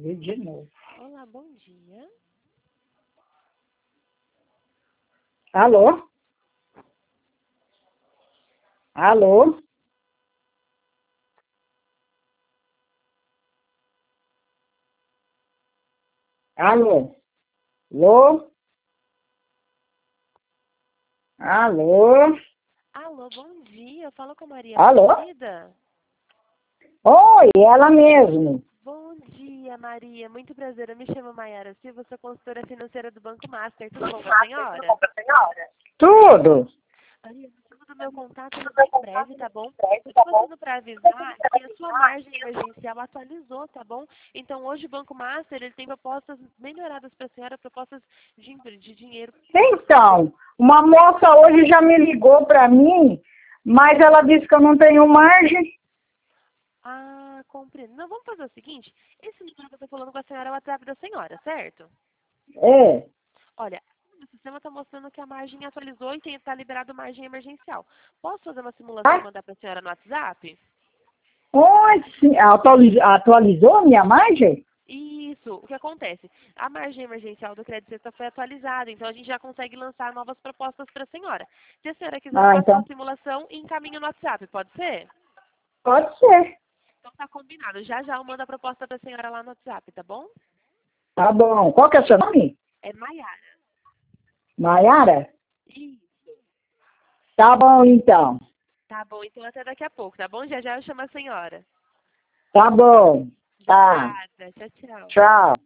ver de novo. Olá, bom dia. Alô? Alô? Alô? Alô? Alô? Alô, bom dia. Eu falo com a Maria Alô? Aparecida. Oi, ela mesmo. Bom dia, Maria. Muito prazer. Eu me chamo Maiara Silva, sou consultora financeira do Banco Master. Tudo bom com a senhora? Tudo? Maria, o motivo do meu contato é bem breve, tá bom? Eu tô passando para avisar que a sua margem emergencial atualizou, tá bom? Então, hoje o Banco Master ele tem propostas melhoradas para a senhora, propostas de dinheiro. Então, uma moça hoje já me ligou para mim, mas ela disse que eu não tenho margem. Ah, compreendo. Não, vamos fazer o seguinte. Esse número que eu tô falando com a senhora é o WhatsApp da senhora, certo? É. Olha, o sistema está mostrando que a margem atualizou e está liberado margem emergencial. Posso fazer uma simulação e Ah, mandar para a senhora no WhatsApp? oi, atualizou a minha margem? Isso, o que acontece? A margem emergencial do crédito sexta foi atualizada, então a gente já consegue lançar novas propostas para a senhora. Se a senhora quiser, eu Ah, faço uma então simulação e encaminho no WhatsApp, pode ser? pode ser. Então tá combinado. Já já eu mando a proposta para a senhora lá no WhatsApp, tá bom? Tá bom. Qual que é o seu nome? É Maiara. Maiara? Isso. Tá bom, então. Tá bom, então até daqui a pouco, tá bom? Já já eu chamo a senhora. Tá bom. De Tá. nada. Tchau, tchau. Tchau.